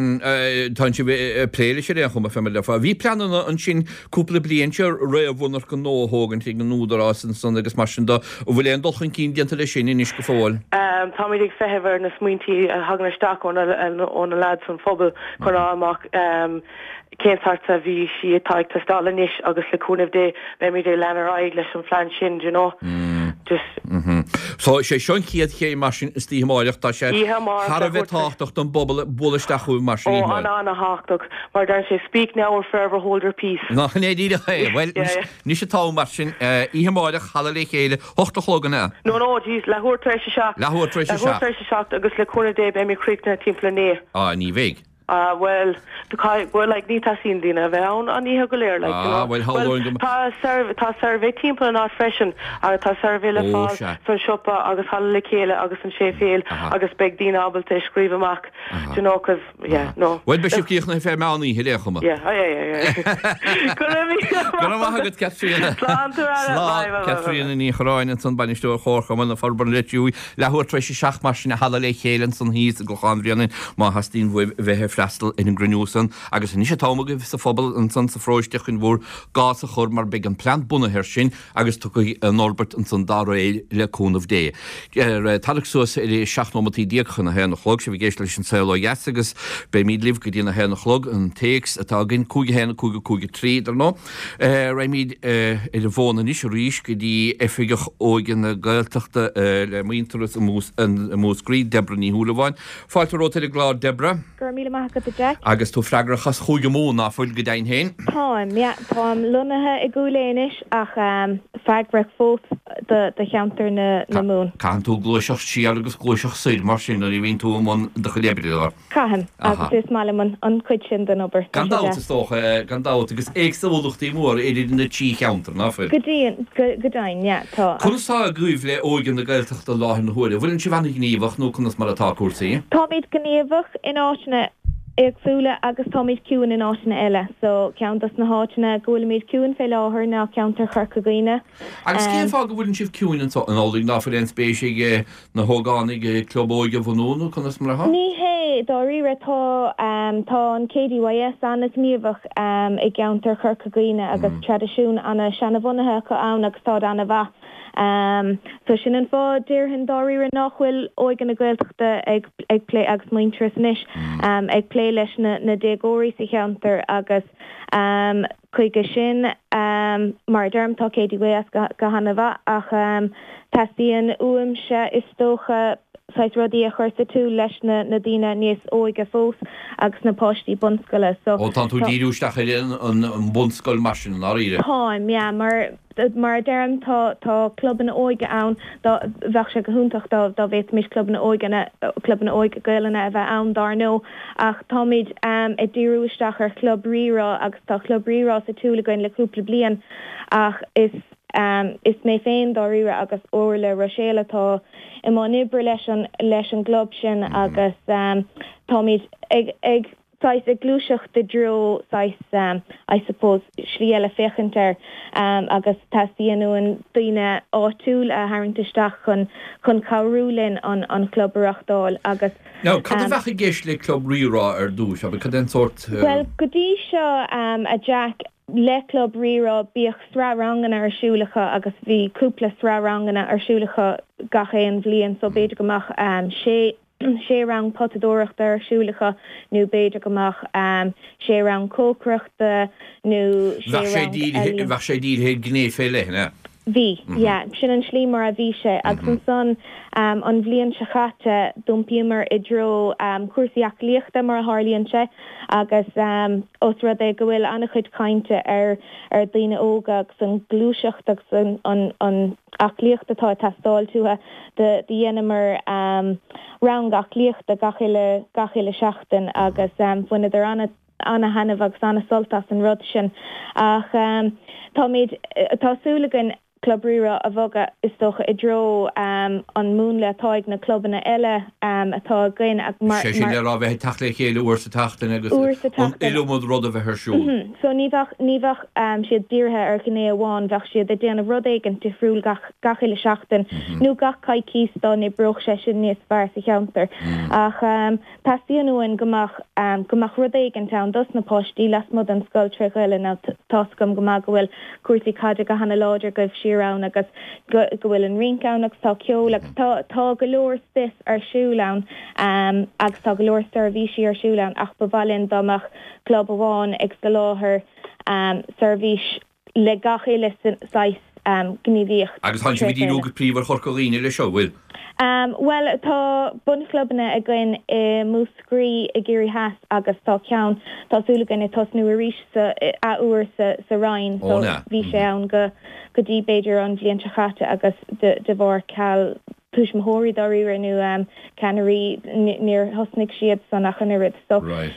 Tá si pléile sé ré chum fe le fá. Bhí planna an sin cúpla bliantte ré a bhnar go nóthógan tí an núdarrás an san agus mar sin da ó bhfuil an dulchan cín dianta lei sin is go fáil. Um, Táid ag fehefir na smuintí a hagan sta ón a lad san fphobal chun amach um, céimthart a bhí si táid tá stála níis agus leúnmh dé be mi dé lenar aig leis an flein sin, you know. Mm. Just So sé sean chiad ché mar sin is tí máileach tá sé Har bheith tácht an bobbal bulasteachú mar sin. Ó an an háach mar dar sé speak now or forever hold your peace. Nach né dí well ní sé tá mar sin ihe máileach chala le chéile hochtta chlóganna. No no dís lehuair treéis seach. Lehuair treéis seach. Lehuair treéis seach agus le chuna dé be mi críicna timpla né. Ah, ní bhéig. Uh, well, the well, like Nita Sindina, Veon, and Iha Gulir, like, ah, you know. Well, how well, long? Ta serve, ta survey team for not freshen, or ta survey le fall, from Shoppa, August Halley Kayla, August and Sheffield, August Beg Dean Abel to Scrive Mac, you know, because, yeah, no. Well, Bishop Kirchner, if I'm on the hill, yeah, yeah, yeah, yeah. Good Catherine. Catherine and Nicharain and Son Bannister Horcom and the Farburn let you, Lahore Treshi Shachmash and Halley Kayla, and he's the Gohandrian, Mahastin Vehe Frastel in Grenúsan, agus ní sé támagah sa fphobal an san sa fráisteach an bhór gás a chur mar beag an plant buna her sin agus tu Norbert an san dá é le cúnmh dé. Talach suas é seaachnómatí díochan na héna chlog sé bhí géis leis an saoil yes agus be míad libh go dtíana héna chlog an téex atá gin cúige héna cúige cúige trí ar nó. Ra míad i le bhóna níos ríis go dtí efigech óigen na gailteachta le míntaras an músgrí Debra ní húlaháin. Fáiltar róta le glár Debra. Agus tú freigrachas chuige mó ná fuil go dain héin? Táim, ja, táim lunathe i gúléis ach um, freigrach fós de, de cheantar na, na mún. Can tú glúiseach sí agus glúiseach suid mar sin a bhíon tú món de chulébridir? Cahan, agus is mála man an cuid sin den obair. Gan dáta stócha, gan dáta, agus éag sa bhúlachtaí mór idir na tí cheantar, ná fuil? Godíon, godain, ja, tá. Chunasá a gúibh le óigen na gailteachta láthir na huaire, bhfuiln si bhainna gníomhach nó chunas mar atá cuasaí? Tá míad gníomhach in áisina Agsúla agus táid ciúin in áisina eile, so ceantas na háitina ggóla míad ciúin fé láthair ná ceantar chucha gaoine. Agus céim fá go bhfuiln sibh ciúin an álaigh ná fir an spéisiigh na hógánig clubóige bhónú chunas mar ha? Ní hé, dá rire tá tá an K D Y S anna gníomhach i ceantar chucha gaoine agus tradiisiún anna seanna bhunathe chu ann agus tá anna bha. Um, so sin an fá dear hin dáí ra nachhfuil óigen na gailteachta ag ag play agus muinteras níis um, ag play leis na, na dégóirí sa cheantar agus um, chuige sin um, mar derm tá K D Y S go, go hanna bha ach um, tasíon uam se is tócha Sais rodí a chuirsa tú leis na, na dtíine níos óige fós agus na páistí bunscoile. So, ó tá tú díúisteach an, an, an bunscoil mar sin ná ire? Táim, ja, mar mar derm tá tá cluban óige ann bheh se go húntaach dá bhéit mis cluban óige cluban óige gailena a bheith ann dar nó ach táid um, i ddíúisteach ar club rírá agus tá club rírá sa túla goin leúpla blian ach is um, is mé féin dá rire agus óir le Roséile tá i má nibre leis an leis an glob sin agus um, táid ag ag Sais a glúiseach de dro sais um, I suppose sríile féchantar um, agus tasíanú an duine áitiúil a haintaisteach chun chun cabhrúlinn an an clubbarachtáil agus No, cad um, bhecha géis le club rírá ar dúis, aber cad an sort uh... Well, go dtí seo um, a Jack le club rírá bíoh srá rangana arsúlacha agus bhí cúpla srá rangana arsúlacha gachéan bblion so beidir gomach um, sé sé rang potadóireachta arsúlacha nó beidir gomach um, sé rang cócreachta nó bhe sé díl hé gné fé le, ne? Bhí, ja, sin an slí mar a bhí sé agus an son um, an bblion se chatte dumpímar i dro um, cuasaíach líochta mar a hálíonn se agus um, os rud é go bhfuil annach chuid cainte ar ar daoine óga agus an glúiseach an an an ach líochtatá tastáil túthe de dhéanamar um, rang ach líochta gachéile gachéile seachtain agus um, bhuiine ar anna anna hanamh agus anna soltas an rud sin ach um, tá méid tásúlagan clubríra a bhoga is socha i dro um, an mún le táig na clubbanna eile um, atá gain ag mar... sé sin le rá bheith tala chéile uair sa tachtain agus an ilúmod rud a bheith thsúil. So níbhah níbhah um, siad díorthe ar gné amháin bheith siad a déanamh rud éigen tifriúil gach ile seachtain nó gach caiid cístá ní broch sé sin níos fearr sa cheantar. Ach um, tá síanúin gomach um, gomach rud éigen tá dus na postí las mud an scoil tre eile ná toscom gomach go bhfuil cuasaí caiide go hanna láidir goibh siarán agus go bhfuil an rincán agus tá ceol agus tá go leor stis ar siúlán um, agus tá go leor servisi ar siúlán ach bhhalinn domach club amháin ag go láthair um, servís le gach ile sais um, gníomhíocht. Agus tháinig sé bhí rúgad príomhar chorcaíine le seo bhfuil? Um, well, tá bunclubbanna a gin i múscrí i ggéirí heas agus tá ceann tásúlagan i tosnú a ríis a uair sa, sa Ryan, so bhí sé ann go go dtí beidir an bhlianta chatte agus de, de bhór ceall tuismóirí darí nu um, canarí níor hosnig siad san nach chuirid. So right.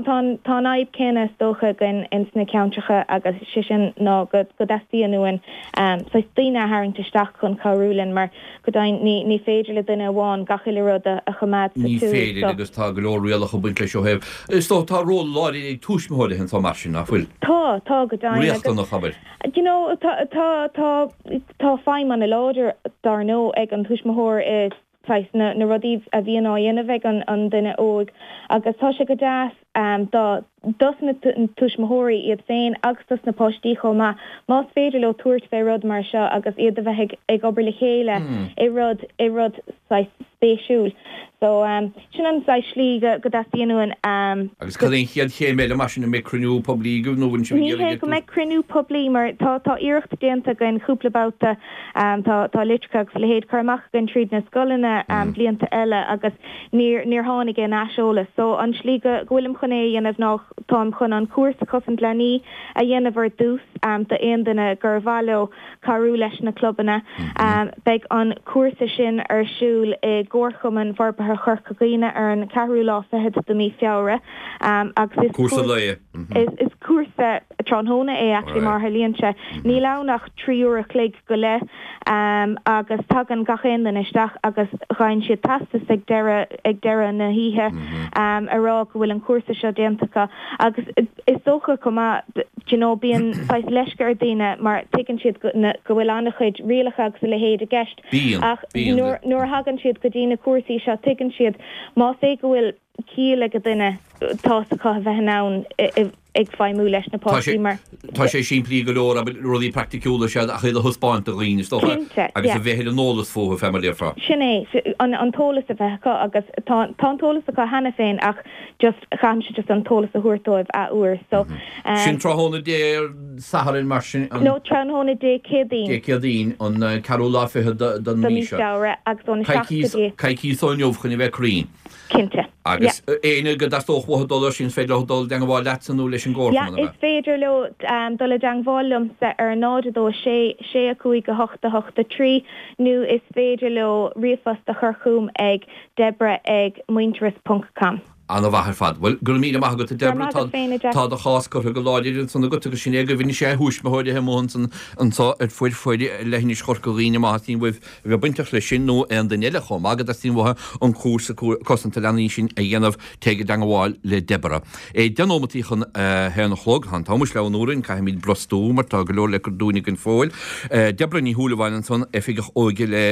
tá naib céine dócha gan in sna ceantracha agus si sin ná go go dastíí anuin um, so tíine haingteteach chun choúlinn mar go dain ní, ní féidir le duine bháin gachiile rud a, a chomad sa tú. Ní féidir so. Agus tá go leorréalach go buint lei seo hebh. Is tó tá ró láirí ag túismóide hen tá mar sin nach bhfuil? Tá, tá go dain. Riachtan nach chabair? You know, tá tá tá tá fáim an a láidir dar nó ag an túismóide is na, na rodíh a bhí á dhéanamh an, an duine óg agus tá sé go deas um, dá dus na tuismóirí iad féin agus dus na postí chomá más féidir le tuairt fé rud mar seo agus iad a bheith ag obair le chéile i rud i rud spéisiúil. So um, sin an sa slí go go dasíanúin um, agus cadén chiad ché méile mar sin mé cruú poblí go nóhann sin ní go méid cruú poblí mar tá tá iirecht déanta gan chúplabáta um, tá tá litcagus le héad carmach gan tríd na scolanna um, blianta eile agus níor níor tháinig gé náisiolalas. So an slí go bhfuilm chuné dhéanamh nach tám chun an cuasa cosint lení a dhéanamhar dús um, de aon duine gur bhalo carú leis na clubbanna um, beag an cuasa sin ar siúil i ggóirchuman farpa her churcaíine ar an carú lá fehead do mí fiáre um, agus is cuasa leie is is cuasa trónhóna é actually mar halíonse ní lánach tríúra clig go le um, agus tag an gachéan den isteach agus chain siad tastas ag deire ag deire na híthe um, ará go bhfuil an cuasa seo déantacha agus is dócha comá you know bíon fáis leiscar daine mar tuigeann siad go bhfuil annach chuid rialacha agus le héad a gceist ach nuair hagann siad go dtína cuasaí seo tuigeann siad má é go bhfuil cíle go duine tásacha bheith nán ag feimú leis na páí mar. Tá sé siimplí go leor a rudí practicúla se a chuid a thuspáint a líon is agus a bheithéad an nólas fótha femalíar frá. Sinné an tólas a bheitcha agus tátólas a hena féin ach just chaan se just an tólas a thuirtóibh a uair. So sin tráthnóna dé saharin mar sin? No, tráthnóna dé cédín. Dé cédín an carú láfithe don míse. agus don seachtaí. Caicí sóneomh chun i bheith crín. Cinnte. Agus éine go dastóch dólar sin féidir dul de bháil lesanú leis an ggóir. Ja, is féidir le um, dul a dangháilm sa ar nádó sé sé a cuaig go hochta hochta trí nu is féidir le riomfas a churchúm ag Deborah ag muinteras punt com. An a bhahar fad. Well, gur mí amach go a Deborah tá a cháscotha go láidir sanna go go sin éige bhíine sé húsmathide hemón san antá ar fuid foiide leithní chorcaíine mátín bh bh buintach le sin nó an den eile chum agad tín bhtha an cuasa cosanta leí sin a dhéanamh teige de bháil le Deborah. É denómatí chun hena chlog han támus le anúrin cai míid brostú mar tá go leor le dúnig an fáil. Deborah ní thuúlaháin san efigeh óige le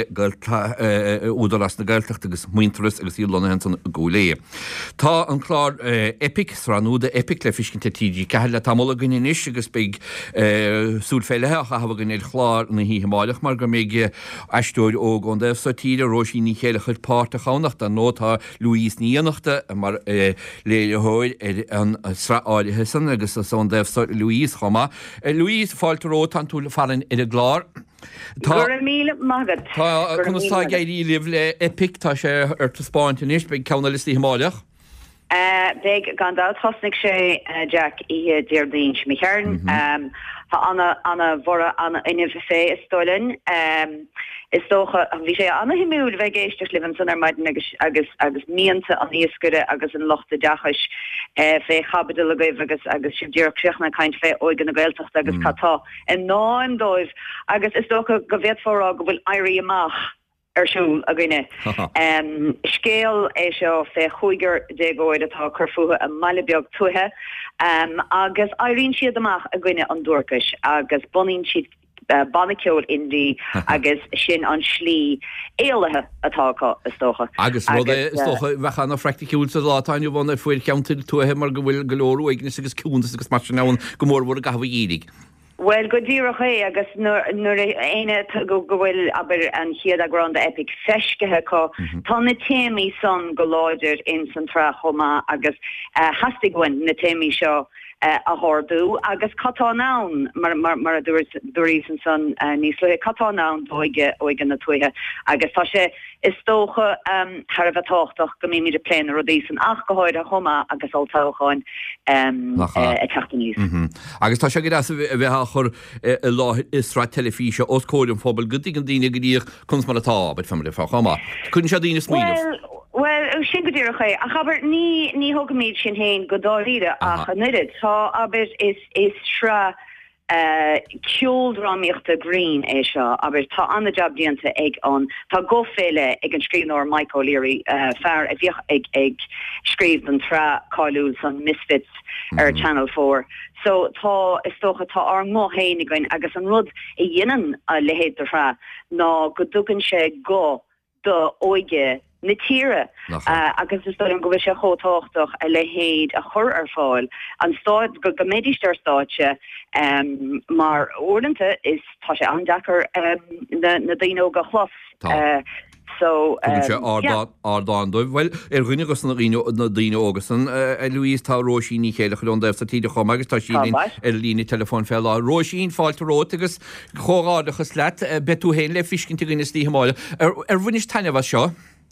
údarlas na gailteach agus muinteras agus í lona hen san gúléie. Tá an chlár uh, epic ranúda epic le fiscinnta tídí ceile tamla gine is agus beag uh, súl féilethe a hafa gine chlár na hí hamáileach mar go méid eistúir óg an defh sa tíide roisí ní chéile chud páta chánach an nótá Louise níanachta mar uh, léilethir an sra áirithe san agus an defh Louise chama. Uh, Louise fáilte ró tan túla farin ar a glár. Tá míle magad. Tá chunatá géirí libh le epic tá sé ar taspáinte níos beag ceanna listí hamáileach. Beg gan dat hosnig sé Jack ihe deardín mi hern ha anna anna vorra anna in fé is stolin um is stocha vi sé anna himúl ve géisteach livan san er meiden agus agus agus miente an níoskude agus an lochte dachas uh, fé chabedul goibh agus agus sibdíach na kaint fé oigen a gailtacht agus mm. catá en náim dóibh agus is stocha go bhéad fórá go bhfuil airí amach arsúl a gine um, scéal é seo fé chuiger dégóid atá chufuha a mailebeag tuthe um, agus airín siad amach a gine an dúrcas agus bonín siad Uh, baniciúil indí agus sin an slí éalathe atácha istócha. Agus rud é istócha bhecha na freictiúil sa látáinú bhna fuil ceantil tuthe mar go bhfuil golóú ignis agus cúntas agus mar nán go mór bhór a gahah írig. Well, go ddíoch é agus nuair éine go bhfuil aber an chiad a grand epic feiscethe có tá na téimí son go láidir in san tra chomá agus uh, hastighain na téimí seo Uh, a hordú agus catá nán mar mar mar a dúirí san san uh, níos le catá nán oige oigen na tuithe agus tá sé is tócha um, har bheith táchtach go mí de pléin rodí san ach goáid a chuma agus altáchain um, uh, a teachtain níos. Mm-hmm. Agus tá sé go bheith chur uh, lá isrá telefíe os cóidm fphobal go dtí an daine go dtíoch chun mar atá beit famili fá chama. Cúnn sé daine smuoineh. Well, sin go dtíach é a chabar ní ní hogamíid sin héin go dáíide a chanid tá aber is is sra uh, ceolráíochtta green é seo aber tá anna jobdíanta ag an tá go féile ag an scríbnóir Mike O'Leary uh, fear a bhíoch ag ag scríb an tra cáúil san Misfits mm-hmm. ar Channel four. So tá is tócha tá ar mó hénig goin agus an rud i dhéanaan a lehéad ra ná go dúgan sé go do óige na tíre uh, agus is stoim go bhfuil sé chótáchtach a le héad a chur ar fáil an stáid go go médisteir stáitse um, mar orintanta is tá sé andachar um, na, na daine go chlos uh, so ádáin dóibh bhfuil ar ghine agus na daine águsan Louise tá Róisín ní chéile chun déh sa tíide chum agus tá sin ar lína telefón fell á Róisín fáilte rót agus choráidechas leat betú héin le fiscin tuine tí máile ar bhuinis taine bh seo.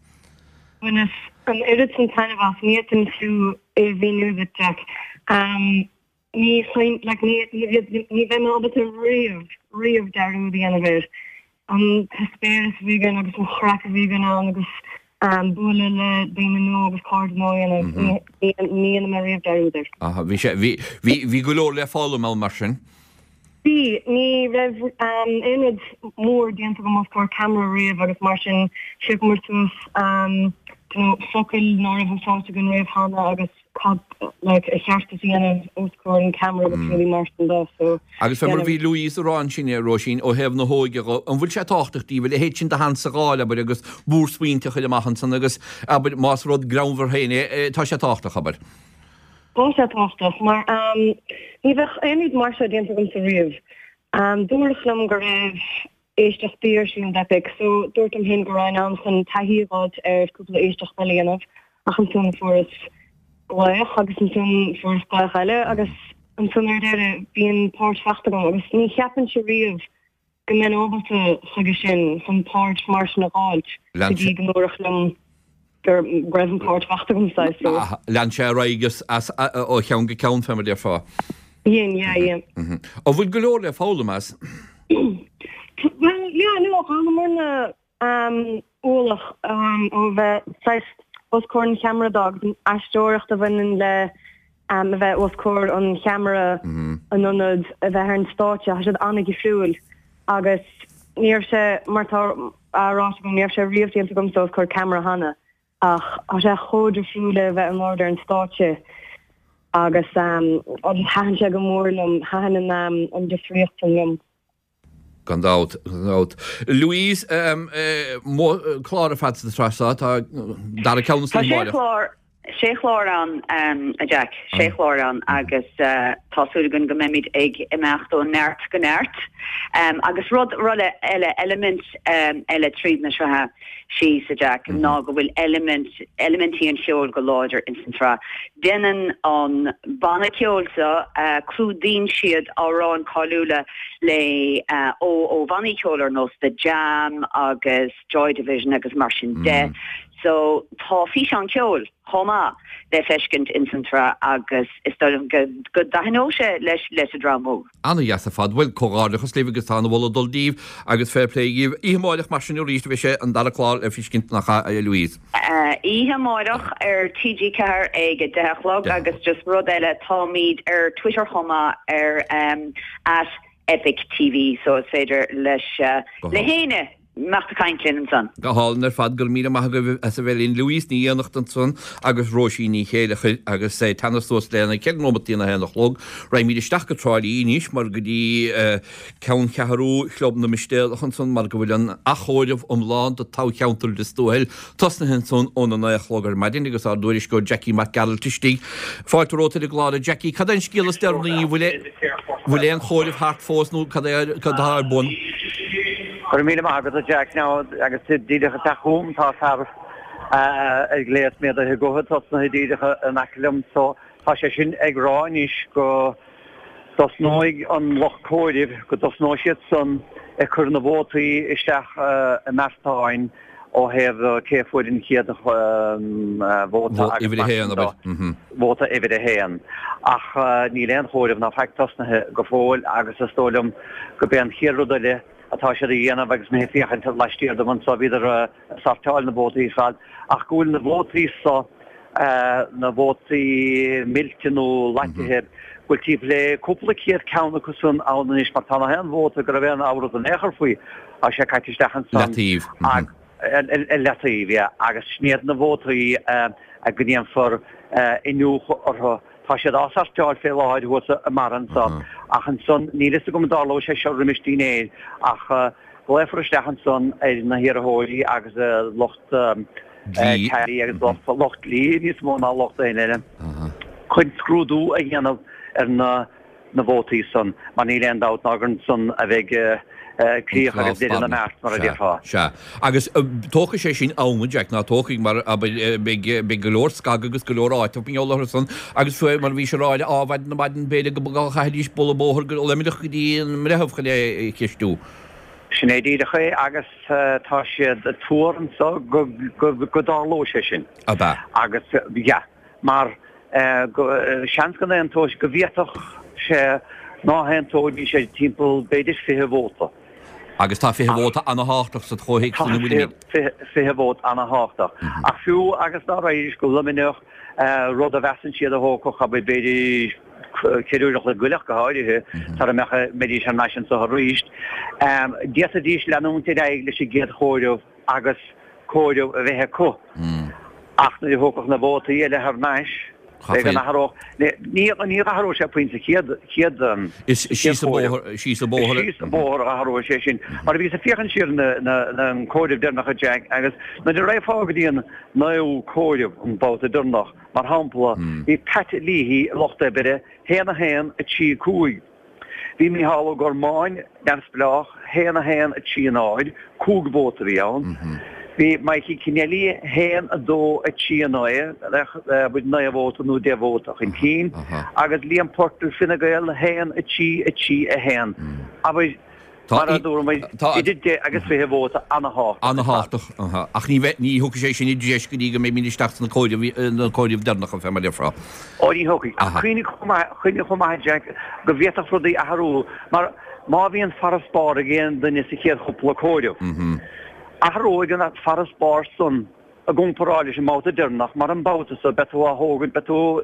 When an Edison kind of off near them to a venue that Jack um me find like me me them all but a real real daru the end of it um conspiracy vegan agus crack vegan agus um bulele demon agus cardinal and me me and Maria daru there ah vi vi vi vi go le follow mal marsin Sí, ní raibh um, inid mór déanta go más cór camera riamh agus mar sin sib mar tús um, focail ná raibh an sáte gon raibh hána agus cad like, a cheartta síanamh oscóir an camera agus really mar sin dá. So, agus fe mar bhí Louise arán sin Róisín ó hebh na hóige an bhfuil sé táchtachtí bhfuil héit sin de hansa gáile bud agus búr swinte chuile maihan san agus más rud groundhar héine tá sé táchtach aber. Tá sé táchtach, mar um, ní bheith éid mar sé déanta gom sa riamh. Um, Dúirlumm go raibh éisteach bíir sin depic, so dúirt am hen go raibh an chun taithíáid ar cúpla éisteach bailíanamh ach an tún furas gláich agus an tún furas gláich eile agus an tún ar deire bíon páirt fechtagam agus ní cheapan sé riamh go men óbalta chuige sin san páirt mar na gáilt go dtí go Dúirlumm gur greibh an páirt fechtagam sa. Lean sé raigus ó cheann go ceann fe mar ar fá. Yin, yeah, yeah. Mm-hmm. O bhfuil go leor le fála mas? Well, yeah, no, gan marna um ólach um ó bheith seist oscóir camera dog astóireacht a bhain le um a bheith oscóir an camera an anad a bheith ar an státe a siad anna gifriúil agus níor sé martá ará go níor sé riomhtíanta gom sa oscóir camera hana ach a sé chóidir friúile bheith an order an státe agus um on han go mórlum han an um an defriochtum Gandát gandát Louise um uh, mo chlár fat de trasa tá dar ceann chlár sé chlár an um a Jack sé chlár an agus uh, táú gon go méid ag imeachtó neart go neart um agus rud rud eile element um eile tríd na sethe sí sa Jack mm-hmm. ná go bhfuil element elementí an seol go láidir in sanrá denan an banna ceolsa uh, clúdín siad árán cáúla le uh, ó ó bhaní ceolar nó the Jam agus Joy Division agus mar sin de. So tá fi an ceol choma chomá le feskent in centra agus is go dahinóse leis leis a dramó. Anna yes a fad bhfuil choráideachas léfagus tána bhla doldíh agus fairléigh íháideach mar sin ríist bhí sé an dar chlár a fiscint nach Louise. Ihe máireach ar T G ceair ag a delog agus just rud eile támíd ar Twitter chomá ar um, at Epic T V so it's féidir leis uh, le héine nach a caiintlinn an son. Gaáil ar fad gur míle maith go as a bhfuilín Louise ní dhéanacht an son agus Róisí ní chéile agus sé tanasús léna ce nótína hénach log ra mí isteach go tráilí níos mar go dtí ceann chearú chlob na mistéach an son mar go bhfuil an achóideh om lán do tá ceantar de stóil tas na hen son óna na chlógar maidin agus á dúiris go Jackie McGarrel tistí fáiltaróta a gláda Jackie cad an scíal steirnaí bhfuil an chóideh hart fós nó cad ar bun. Or mí agus a Jack ná agus díidecha taúm tá tar ag léas méad a gohad na díidecha an alumm so tá sé sin ag ráis go dos nóig an lochcóidih go dos nóisiad san ag chur na bhótaí isteach a metáin ó heh céfuidin chiad bhóta bhóta ihid a héan. Ach ní leon chóidih ná feictasnathe go fóil agus a stólam go ben chiaúdaile atá sé dhéanamh agus mé fiochan leistíir do man sa bhíidir sartáil na bótaí fáil ach gúil na bótaí sa na bótaí miltinú leitithe bhfuil tíh le cúpla céad ceanna cosún ánanis mar tána hen bóta go bhéan áras an éair faoi a sé caiitistechan san Latíh letíh agus snéad na bótaí a gníon for inú ortha tá sé ásartáil fé láid bhsa a maran sa ach an son nílas go dáló sé seo rimistíné ach léfristechan son na hiarthóirí agus locht ceirí agus locht lí níos mó ná locht aile. Chuid scrúdú a dhéanamh ar na na bhótaí son mar ní leon dát nágan son a bheith críoch agus dé na mert mar a dhéá. Se. Agus tócha sé sin ámu Jack ná tóchaigh mar be golóir scag agus golóir áit opíolalar san agus fu mar bhí se ráide áhaid na maidin béide go bá chaidís bolla bóthir go lemidirch go dtí an réthbh le ceistú. Sinnédíidecha agus tá siad a túran so go dáló sé sin. A ba. Agus ja mar sean gan an tóis go bhíach sé ná hen tóidí sé timppel beidir fithe bhóta. Agus tá fithe bhóta anna háach sa tróigh san bhfuil fithe bhót anna háach. Ach fiú agus ná éidir go lumineach rud a bhesan siad a hócoch a beidir ceúach le goileach go háirithe tar a mecha médí an nation sa ríist. Dí a díos leúnta ag leis sé géad chóireh agus cóireh a bheitthe có. Ach na hócoch na bóta éile ar náis. Ní ní athú sé puinte chiad sí sa bóthir athú sé sin. Mar bhí sa fiochan siar an cóideh durnach a Jack agus na de raibh fágadíon naú cóideh an báta durnach mar hampla í pet líhí lochta bide héana héan a tí cúig. Bhí mí hála gur máin neamsplách héana héan a tí an áid cúg bóta bhí ann. Bhí Mikey Kinnelly héan a dó a tí an áid bud na bhóta nó de bhóta in cín agus líon portal finna gail héan a tí a tí a héan. agus fé bhóta anna há. Anna háach ach ní ní thuca sé sin déis go dí go mé míisteach na cóideh dernach an fe mar frá. Ó ní thucaí chuine chuine chumáid Jack go bhéach rudaí athú mar má bhíon farraspá a géan duine sa chéad chopla cóideh. Athróigen at faras bar son a gúmparáile sem máta dernach mar an báta sa betú a hógan betú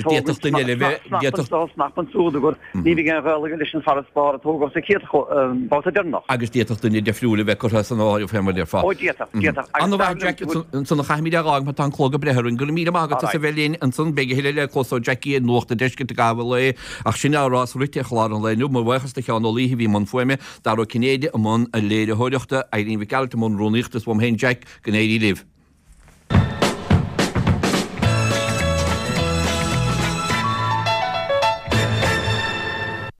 snappan súda gur ní bhí gan bhil leis an faras bar a tóga sa chéad báta dernach. Agus díach duine de friúla bheith chu san áil fémar ar fá. An san chaimí aág mar an chlóga brethirn go mí agad sa bhelín an san beige heile le cosá Jackie nuachta deisce a gabh le ach sin árás ruite chlá an leú mar bhechas de cheán líhí bhí man foiime dar ó cinnéide am a léide hóireachta a líon bhí galta món rúníochttas bhm hen Jack gnéirí libh.